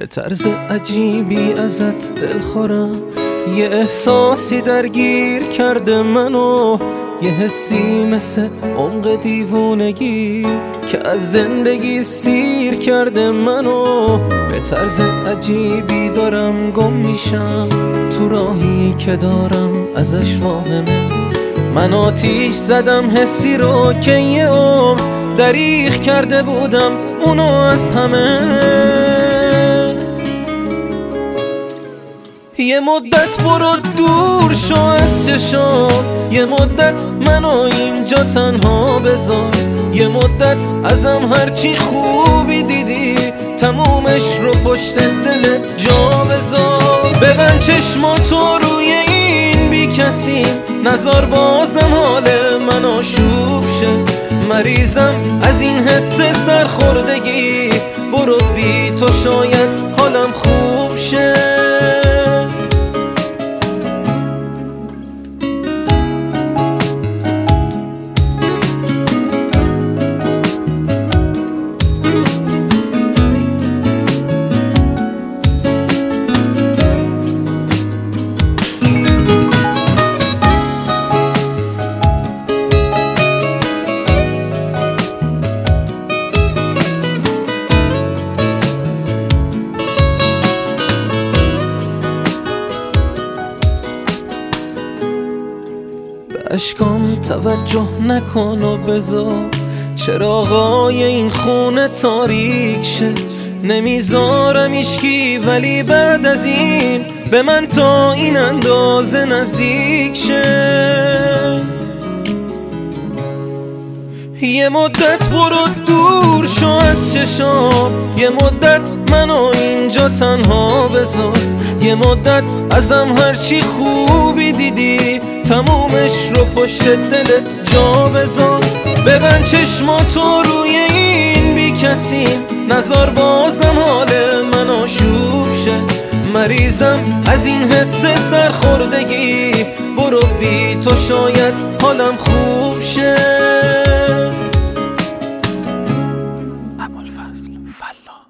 طرز عجیبی ازت دل خورم، یه احساسی درگیر کرده منو، یه حسی مثل عمق دیوونگی که از زندگی سیر کرده منو. به طرز عجیبی دارم گم میشم تو راهی که دارم ازش واهمه. من آتیش زدم حسی رو که یه عمر دریغ کرده بودم اونو از همه. یه مدت برو دور شو از چشام، یه مدت منو اینجا تنها بذار، یه مدت ازم هرچی خوبی دیدی تمومش رو پشت دل جا بذار. ببند چشماتو روی این بی کسی، نذار بازم حال من آشوب شه. مریضم از این حس سرخوردگی، برو بی تو شاید حالم خوب شه. اشکام توجه نکن و بذار چراغای این خونه تاریک شه. نمیذارم ایشکی ولی بعد از این به من تا این اندازه نزدیک شه. یه مدت برو دور شو از چشام، یه مدت منو اینجا تنها بذار، یه مدت ازم هرچی خوبی دیدی تمومش رو پشت دل جا بذار. ببند چشماتو روی این بی کسی، نذار بازم حال من آشوب شه. مریضم از این حس سرخوردگی، برو بی تو شاید حالم خوب شه. ابوالفضل فلاح.